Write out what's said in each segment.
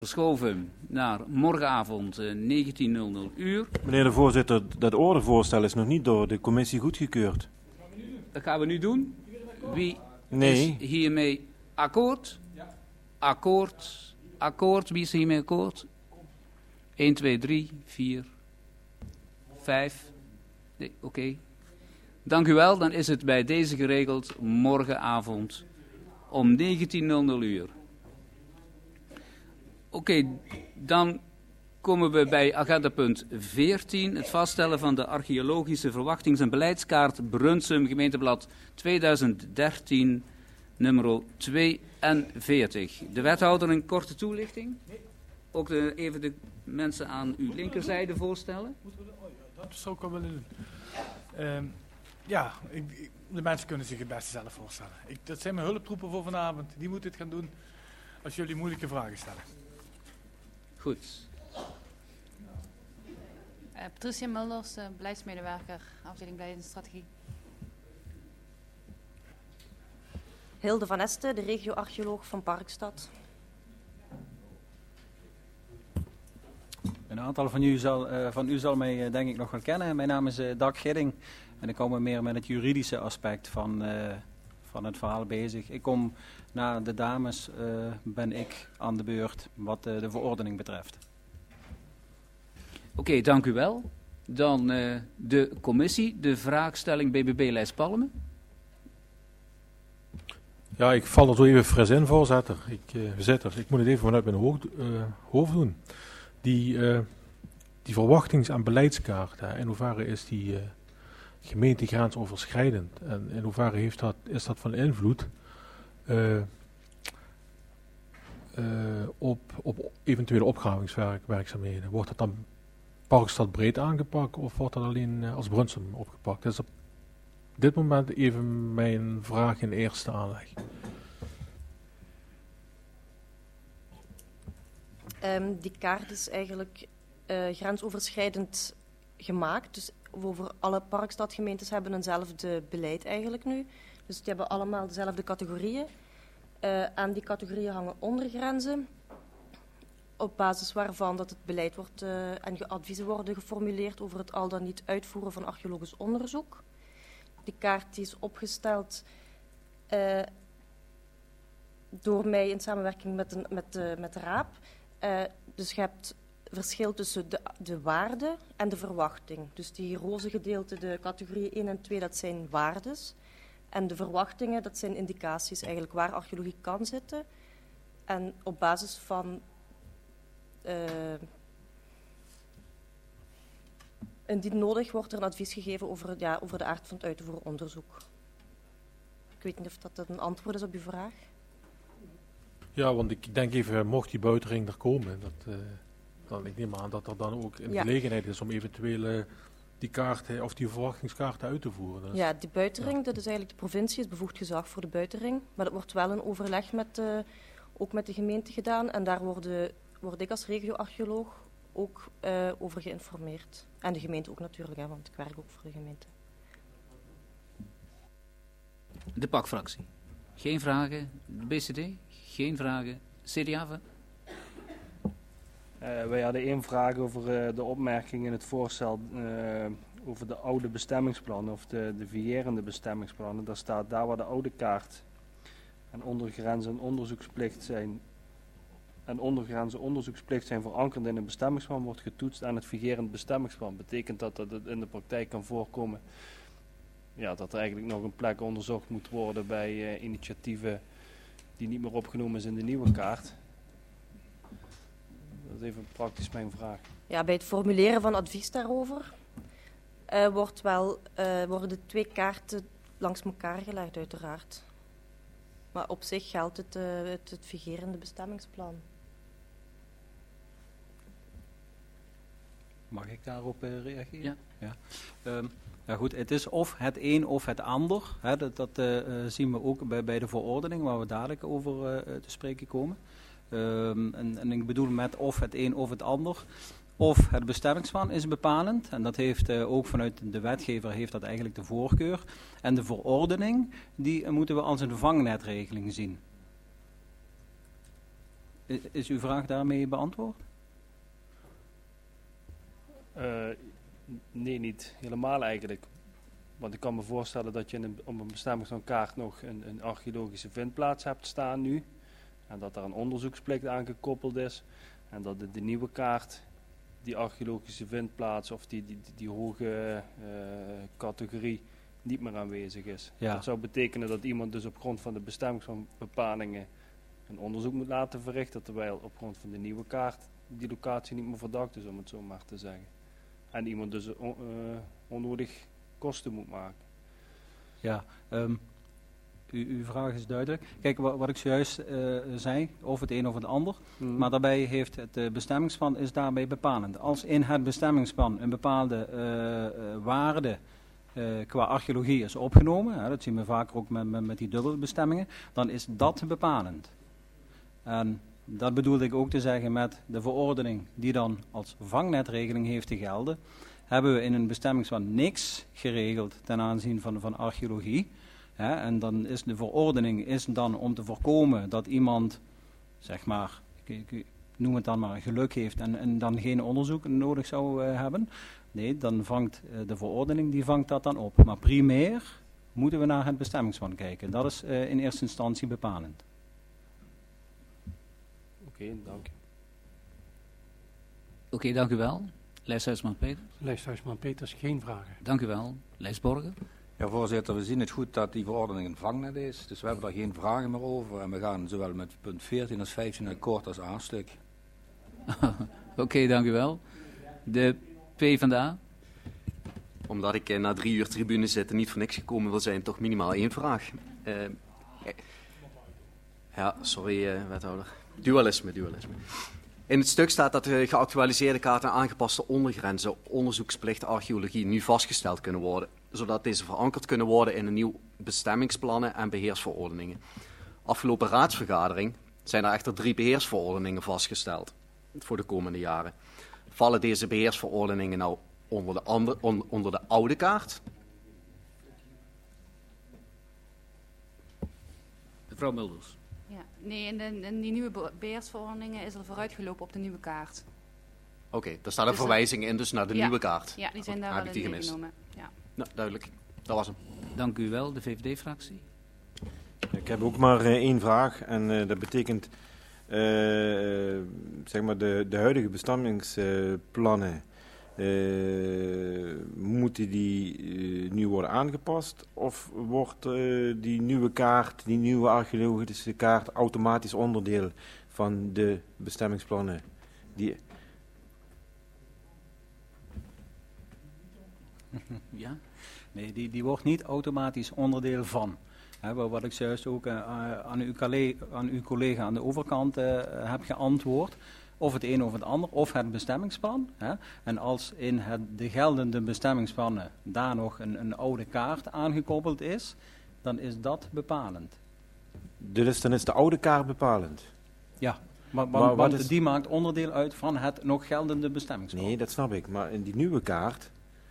Verschoven naar morgenavond 19:00 uur. Meneer de voorzitter, dat ordevoorstel is nog niet door de commissie goedgekeurd. Dat gaan we nu doen. Wie Nee. is hiermee akkoord? Akkoord. Akkoord. Wie is hiermee akkoord? 1, 2, 3, 4, 5. Nee, oké. Dank u wel. Dan is het bij deze geregeld morgenavond om 19:00 uur. Oké, dan komen we bij agendapunt 14. Het vaststellen van de archeologische verwachtings- en beleidskaart Brunsum, gemeenteblad 2013, nummer 42. De wethouder een korte toelichting. Ook even de mensen aan uw linkerzijde voorstellen. Dat zou ik wel willen doen. De mensen kunnen zich het beste zelf voorstellen. Dat zijn mijn hulptroepen voor vanavond. Die moeten het gaan doen als jullie moeilijke vragen stellen. Goed. Patricia Mulders, beleidsmedewerker, afdeling beleid en strategie. Hilde van Este, de regio-archeoloog van Parkstad. Een aantal van u zal mij denk ik nog wel kennen. Mijn naam is Dag Gidding en ik hou me meer met het juridische aspect van het verhaal bezig. Ik kom na de dames, ben ik aan de beurt wat de verordening betreft. Oké, dank u wel. Dan de commissie, de vraagstelling BBB Leids-Palmen. Ja, ik val er zo even fris in, voorzitter. Ik moet het even vanuit mijn hoofd doen. Die verwachtings- en beleidskaart, in hoeverre is die gemeentegrensoverschrijdend? En in hoeverre is dat van invloed op eventuele opgravingswerkzaamheden? Wordt dat dan Parkstad breed aangepakt of wordt dat alleen als Brunsum opgepakt? Dat is op dit moment even mijn vraag in eerste aanleg. Die kaart is eigenlijk grensoverschrijdend gemaakt. Dus over alle Parkstadgemeentes hebben eenzelfde beleid eigenlijk nu. Dus die hebben allemaal dezelfde categorieën. Aan die categorieën hangen ondergrenzen, op basis waarvan dat het beleid wordt en adviezen worden geformuleerd over het al dan niet uitvoeren van archeologisch onderzoek. Die kaart die is opgesteld door mij in samenwerking met de Raap. Dus je hebt verschil tussen de waarde en de verwachting. Dus die roze gedeelte, de categorieën 1 en 2, dat zijn waardes. En de verwachtingen, dat zijn indicaties eigenlijk waar archeologie kan zitten. En op basis van indien nodig wordt er een advies gegeven over de aard van het uit te voeren onderzoek. Ik weet niet of dat een antwoord is op uw vraag. Ja, want ik denk even, mocht die buitenring er komen, dan ik neem aan dat er dan ook een gelegenheid is om eventueel die kaarten of die verwachtingskaarten uit te voeren. Dus, ja, die buitenring, dat is eigenlijk de provincie, is bevoegd gezag voor de buitenring. Maar dat wordt wel in overleg ook met de gemeente gedaan. En daar word ik als regio-archeoloog ook over geïnformeerd. En de gemeente ook natuurlijk, want ik werk ook voor de gemeente. De PAK-fractie. Geen vragen. BCD? Geen vragen. CDA? Wij hadden 1 vraag over de opmerking in het voorstel over de oude bestemmingsplannen of de vigerende bestemmingsplannen. Daar staat daar waar de oude kaart en ondergrenzen onderzoeksplicht zijn en ondergrenzen onderzoeksplicht zijn verankerd in een bestemmingsplan, wordt getoetst aan het vigerend bestemmingsplan. Betekent dat het in de praktijk kan voorkomen dat er eigenlijk nog een plek onderzocht moet worden bij initiatieven die niet meer opgenomen is in de nieuwe kaart? Dat is even praktisch mijn vraag. Ja, bij het formuleren van advies daarover worden de 2 kaarten langs elkaar gelegd uiteraard. Maar op zich geldt het vigerende bestemmingsplan. Mag ik daarop reageren? Ja. Ja goed, het is of het een of het ander. Hè, dat zien we ook bij de verordening waar we dadelijk over te spreken komen. En ik bedoel met of het een of het ander. Of het bestemmingsplan is bepalend. En dat heeft ook vanuit de wetgever heeft dat eigenlijk de voorkeur. En de verordening die moeten we als een vangnetregeling zien. Is uw vraag daarmee beantwoord? Nee, niet helemaal eigenlijk. Want ik kan me voorstellen dat je op een bestemmingsplankaart nog een archeologische vindplaats hebt staan nu. En dat daar een onderzoeksplicht aan gekoppeld is. En dat de nieuwe kaart die archeologische vindplaats of die hoge categorie niet meer aanwezig is. Ja. Dat zou betekenen dat iemand dus op grond van de bestemmingsplanbepalingen een onderzoek moet laten verrichten, terwijl op grond van de nieuwe kaart die locatie niet meer verdacht is, om het zo maar te zeggen. En iemand dus onnodig kosten moet maken. Ja, uw vraag is duidelijk. Kijk, wat ik zojuist zei, of het een of het ander. Maar daarbij heeft het bestemmingsplan is daarbij bepalend. Als in het bestemmingsplan een bepaalde waarde qua archeologie is opgenomen, dat zien we vaker ook met die dubbelbestemmingen, dan is dat bepalend. En dat bedoelde ik ook te zeggen met de verordening die dan als vangnetregeling heeft te gelden, hebben we in een bestemmingsplan niks geregeld ten aanzien van archeologie. En dan is de verordening is dan om te voorkomen dat iemand, zeg maar, ik noem het dan maar, geluk heeft en dan geen onderzoek nodig zou hebben. Nee, dan vangt de verordening, die vangt dat dan op. Maar primair moeten we naar het bestemmingsplan kijken. Dat is in eerste instantie bepalend. Oké, dank u. Oké, dank u wel. Lijst Huisman-Peters. Lijst Huisman-Peters, geen vragen. Dank u wel. Lijst Borger. Ja, voorzitter, we zien het goed dat die verordening een vangnet is. Dus we hebben daar geen vragen meer over. En we gaan zowel met punt 14 als 15 akkoord als aanstuk. Oké, dank u wel. De PvdA. Omdat ik na 3 uur tribune zitten niet voor niks gekomen wil zijn, toch minimaal 1 vraag. Ja, sorry wethouder. Dualisme. In het stuk staat dat de geactualiseerde kaart en aangepaste ondergrenzen onderzoeksplicht archeologie nu vastgesteld kunnen worden, zodat deze verankerd kunnen worden in een nieuw bestemmingsplannen en beheersverordeningen. Afgelopen raadsvergadering zijn er echter 3 beheersverordeningen vastgesteld voor de komende jaren. Vallen deze beheersverordeningen nou onder de oude kaart? Mevrouw Mulders. Ja, nee, in die nieuwe beheersverordeningen is er vooruitgelopen op de nieuwe kaart. Oké, daar staat een verwijzing in dus naar de nieuwe kaart. Ja, die zijn daar heb wel ik die in gemist. meegenomen. Ja. Nou, duidelijk. Dat was hem. Dank u wel, de VVD-fractie. Ik heb ook maar 1 vraag en dat betekent zeg maar de huidige bestemmingsplannen. Moeten die nu worden aangepast of wordt die nieuwe kaart, die nieuwe archeologische kaart automatisch onderdeel van de bestemmingsplannen? Ja? Nee, die wordt niet automatisch onderdeel van. Wat ik zojuist ook aan uw collega aan de overkant heb geantwoord. Of het een of het ander, of het bestemmingsplan. En als in de geldende bestemmingsplannen daar nog een oude kaart aangekoppeld is, dan is dat bepalend. Dus dan is de oude kaart bepalend? Ja, want die maakt onderdeel uit van het nog geldende bestemmingsplan. Nee, dat snap ik. Maar in die nieuwe kaart,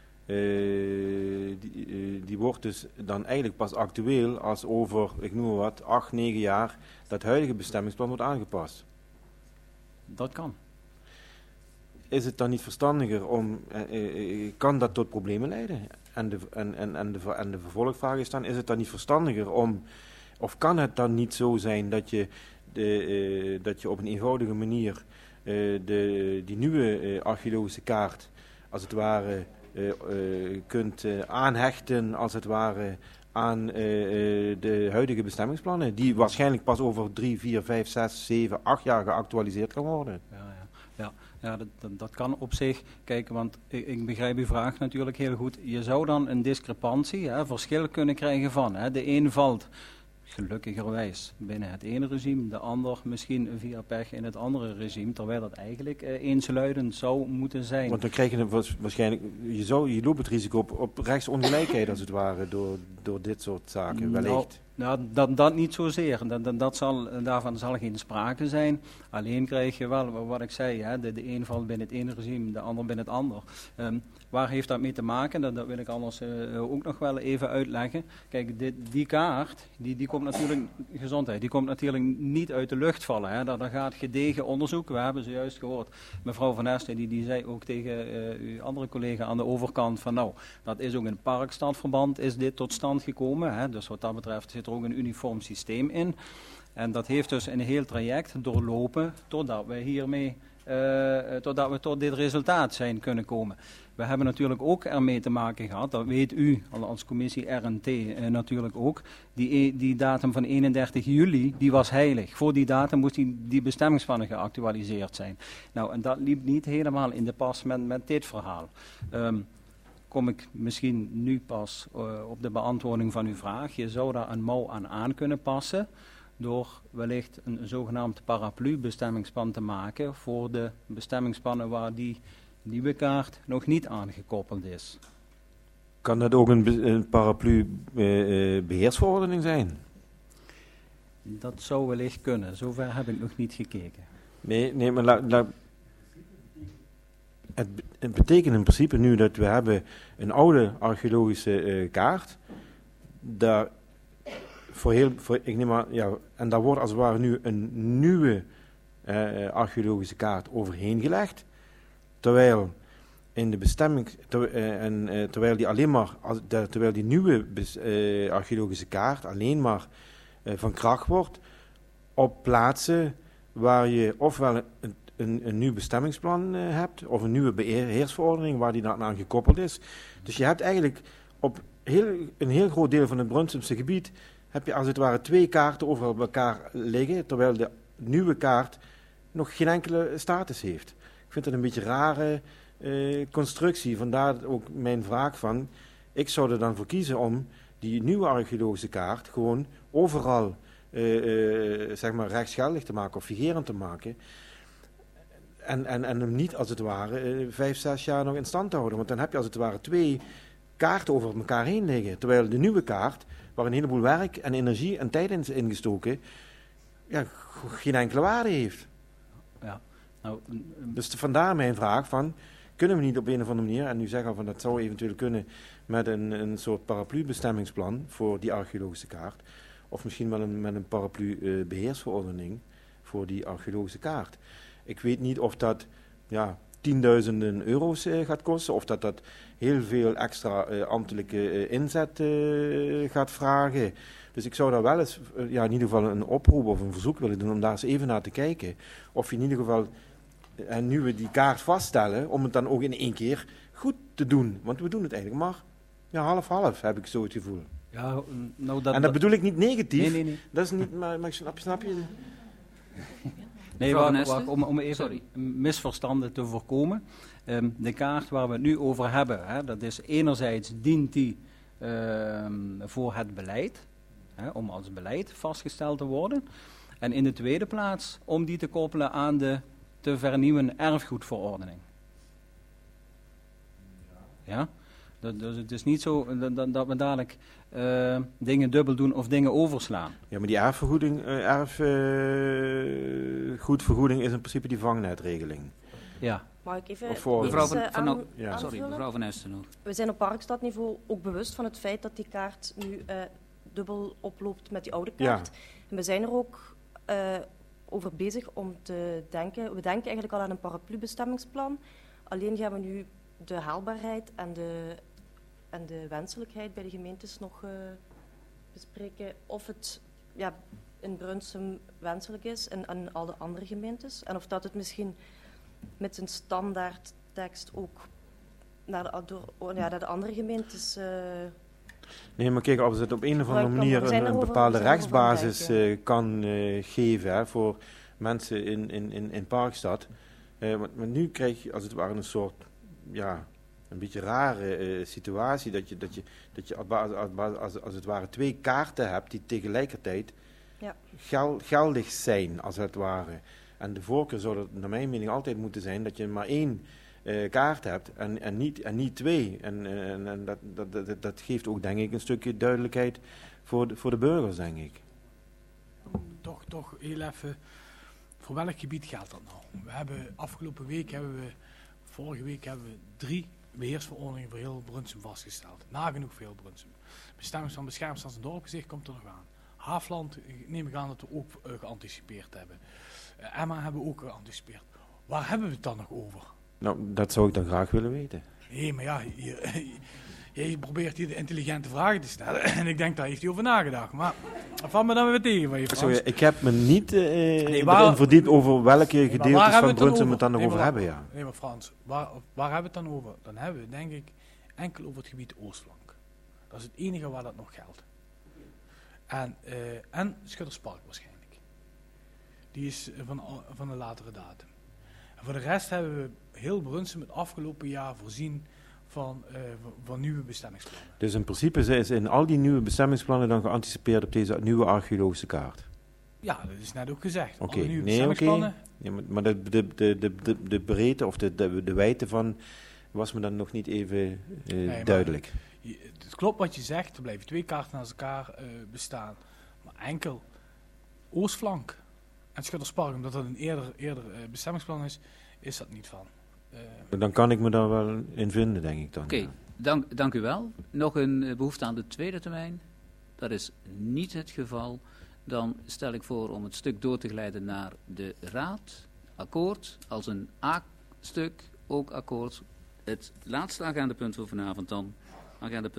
die wordt dus dan eigenlijk pas actueel als over, ik noem maar wat, 8, 9 jaar dat huidige bestemmingsplan wordt aangepast. Dat kan. Is het dan niet verstandiger om, kan dat tot problemen leiden? En de vervolgvraag is dan, is het dan niet verstandiger om, of kan het dan niet zo zijn dat je op een eenvoudige manier die nieuwe archeologische kaart, als het ware, kunt aanhechten, als het ware, aan de huidige bestemmingsplannen, die waarschijnlijk pas over 3, 4, 5, 6, 7, 8 jaar geactualiseerd kan worden. Ja, dat kan op zich. Kijk, want ik begrijp uw vraag natuurlijk heel goed. Je zou dan een discrepantie, verschil kunnen krijgen van. De een valt gelukkigerwijs binnen het ene regime, de ander misschien via pech in het andere regime, terwijl dat eigenlijk eensluidend zou moeten zijn. Want dan krijg je waarschijnlijk, je loopt het risico op rechtsongelijkheid als het ware door dit soort zaken, wellicht. Nou, dat niet zozeer. Daarvan zal geen sprake zijn. Alleen krijg je wel, wat ik zei, hè, de een valt binnen het ene regime, de ander binnen het ander. Waar heeft dat mee te maken? Dat wil ik anders ook nog wel even uitleggen. Kijk, die kaart, die komt natuurlijk, gezondheid, die komt natuurlijk niet uit de lucht vallen. Hè. Daar gaat gedegen onderzoek. We hebben zojuist gehoord, mevrouw Van Esten, die zei ook tegen uw andere collega aan de overkant van nou, dat is ook in Parkstadverband is dit tot stand gekomen. Hè. Dus wat dat betreft zit er ook een uniform systeem in. En dat heeft dus een heel traject doorlopen totdat we hiermee, totdat we tot dit resultaat zijn kunnen komen. We hebben natuurlijk ook ermee te maken gehad, dat weet u als commissie RNT natuurlijk ook, die datum van 31 juli, die was heilig. Voor die datum moest die bestemmingsplannen geactualiseerd zijn. Nou, en dat liep niet helemaal in de pas met dit verhaal. Kom ik misschien nu pas op de beantwoording van uw vraag. Je zou daar een mouw aan kunnen passen door wellicht een zogenaamd paraplu-bestemmingsplan te maken voor de bestemmingsplannen waar die nieuwe kaart nog niet aangekoppeld is. Kan dat ook een paraplu-beheersverordening zijn? Dat zou wellicht kunnen. Zover heb ik nog niet gekeken. Nee, maar het betekent in principe nu dat we hebben een oude archeologische kaart. Daar ik neem maar, ja, en daar wordt als het ware nu een nieuwe archeologische kaart overheen gelegd. Terwijl in de bestemming, terwijl die nieuwe archeologische kaart alleen maar van kracht wordt op plaatsen waar je ofwel een nieuw bestemmingsplan hebt of een nieuwe beheersverordening waar die aan gekoppeld is. Dus je hebt eigenlijk op een heel groot deel van het Brunsumse gebied heb je als het ware twee kaarten overal bij elkaar liggen, terwijl de nieuwe kaart nog geen enkele status heeft. Ik vind dat een beetje een rare constructie, vandaar ook mijn vraag van, ik zou er dan voor kiezen om die nieuwe archeologische kaart gewoon overal zeg maar rechtsgeldig te maken of vigerend te maken en hem niet als het ware 5-6 jaar nog in stand te houden, want dan heb je als het ware twee kaarten over elkaar heen liggen, terwijl de nieuwe kaart, waar een heleboel werk en energie en tijd in is ingestoken, ja, geen enkele waarde heeft. Ja. Nou, dus vandaar mijn vraag van, kunnen we niet op een of andere manier, en u zegt al van dat zou eventueel kunnen met een soort paraplu-bestemmingsplan voor die archeologische kaart, of misschien wel met een paraplu-beheersverordening voor die archeologische kaart. Ik weet niet of dat tienduizenden euro's gaat kosten, of dat heel veel extra ambtelijke inzet gaat vragen. Dus ik zou daar wel eens in ieder geval een oproep of een verzoek willen doen om daar eens even naar te kijken. Of je in ieder geval, nu we die kaart vaststellen, om het dan ook in één keer goed te doen. Want we doen het eigenlijk maar half-half, heb ik zo het gevoel. Ja, nou en dat bedoel ik niet negatief. Nee. Dat is niet, maar snap je? Nee, om even misverstanden te voorkomen. De kaart waar we het nu over hebben, hè, dat is enerzijds dient die voor het beleid, hè, om als beleid vastgesteld te worden. En in de tweede plaats om die te koppelen aan de te vernieuwen erfgoedverordening. Ja? Dus het is niet zo dat we dadelijk dingen dubbel doen of dingen overslaan. Ja, maar die erfgoedvergoeding is in principe die vangnetregeling. Ja. Mag ik even mevrouw Van Esten nog. We zijn op Parkstadniveau ook bewust van het feit dat die kaart nu dubbel oploopt met die oude kaart. Ja. En we zijn er ook over bezig om te denken. We denken eigenlijk al aan een paraplu-bestemmingsplan. Alleen gaan we nu de haalbaarheid en de wenselijkheid bij de gemeentes nog bespreken. Of het in Brunsum wenselijk is en al de andere gemeentes. En of dat het misschien met een standaardtekst ook naar de andere gemeentes... Nee, maar kijk, als het op een of andere manier een bepaalde rechtsbasis kan geven hè, voor mensen in Parkstad. Maar nu krijg je als het ware een soort, een beetje rare situatie dat je als het ware twee kaarten hebt die tegelijkertijd geldig zijn, als het ware. En de voorkeur zou er naar mijn mening altijd moeten zijn dat je maar één kaart hebt en niet 2. En dat geeft ook, denk ik, een stukje duidelijkheid voor de burgers, denk ik. Toch heel even, voor welk gebied geldt dat nou? We hebben vorige week hebben we 3 beheersverordeningen voor heel Brunsum vastgesteld. Nagenoeg voor heel Brunsum. Bestemming van beschermd en dorpgezicht komt er nog aan. Haafland neem ik aan dat we ook geanticipeerd hebben. Emma hebben we ook geanticipeerd. Waar hebben we het dan nog over? Nou, dat zou ik dan graag willen weten. Nee, maar ja, je probeert hier de intelligente vragen te stellen. En ik denk, daar heeft hij over nagedacht. Maar valt me dan weer tegen van je, Frans. Sorry, ik heb me niet erin verdiept over welke gedeeltes van Brunsum we het dan nog over hebben. Ja. Nee, maar Frans, waar hebben we het dan over? Dan hebben we het, denk ik, enkel over het gebied Oostflank. Dat is het enige waar dat nog geldt. En Schutterspark waarschijnlijk. Die is van een latere datum. En voor de rest hebben we heel Brunsum het afgelopen jaar voorzien van nieuwe bestemmingsplannen. Dus in principe is in al die nieuwe bestemmingsplannen dan geanticipeerd op deze nieuwe archeologische kaart? Ja, dat is net ook gezegd. Oké, nieuwe bestemmingsplannen. Ja, maar de breedte of de wijdte van was me dan nog niet even duidelijk. Het klopt wat je zegt, er blijven 2 kaarten naast elkaar bestaan. Maar enkel Oostflank en Schutterspark, omdat dat een eerder bestemmingsplan is dat niet van. Dan kan ik me daar wel in vinden, denk ik dan. Oké, dank u wel. Nog een behoefte aan de tweede termijn? Dat is niet het geval. Dan stel ik voor om het stuk door te glijden naar de raad. Akkoord, als een A-stuk, ook akkoord. Het laatste agendapunt voor vanavond dan. Agendapunt